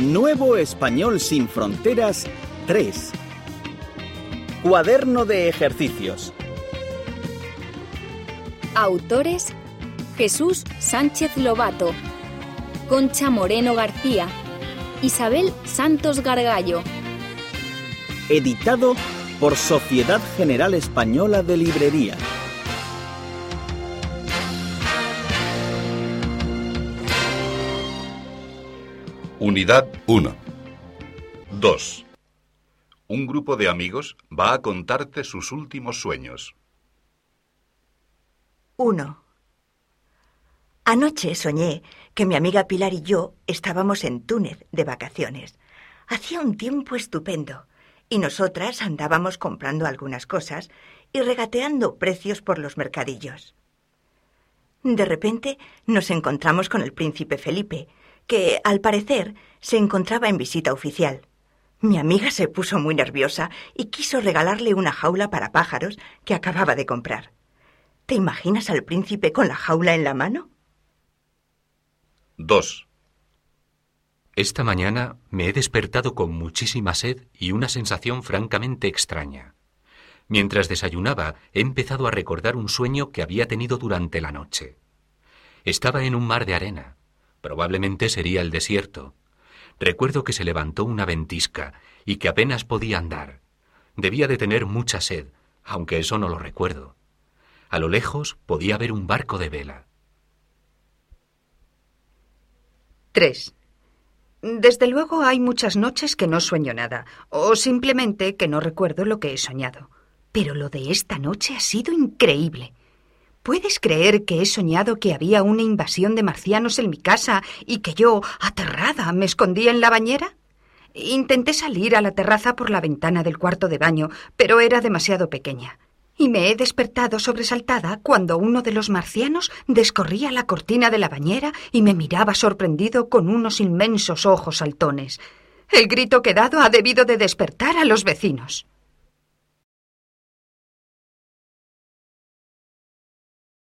Nuevo Español sin Fronteras 3. Cuaderno de ejercicios. Autores: Jesús Sánchez Lobato, Concha Moreno García, Isabel Santos Gargallo. Editado por Sociedad General Española de Librería. Unidad 1. 2. Un grupo de amigos va a contarte sus últimos sueños. 1. Anoche soñé que mi amiga Pilar y yo estábamos en Túnez de vacaciones. Hacía un tiempo estupendo y nosotras andábamos comprando algunas cosas y regateando precios por los mercadillos. De repente nos encontramos con el príncipe Felipe, que, al parecer, se encontraba en visita oficial. Mi amiga se puso muy nerviosa y quiso regalarle una jaula para pájaros que acababa de comprar. ¿Te imaginas al príncipe con la jaula en la mano? 2. Esta mañana me he despertado con muchísima sed y una sensación francamente extraña. Mientras desayunaba, he empezado a recordar un sueño que había tenido durante la noche. Estaba en un mar de arena. Probablemente sería el desierto. Recuerdo que se levantó una ventisca y que apenas podía andar. Debía de tener mucha sed, aunque eso no lo recuerdo. A lo lejos podía ver un barco de vela. 3. Desde luego hay muchas noches que no sueño nada, o simplemente que no recuerdo lo que he soñado. Pero lo de esta noche ha sido increíble. ¿Puedes creer que he soñado que había una invasión de marcianos en mi casa y que yo, aterrada, me escondía en la bañera? Intenté salir a la terraza por la ventana del cuarto de baño, pero era demasiado pequeña. Y me he despertado sobresaltada cuando uno de los marcianos descorría la cortina de la bañera y me miraba sorprendido con unos inmensos ojos saltones. El grito que he dado ha debido de despertar a los vecinos.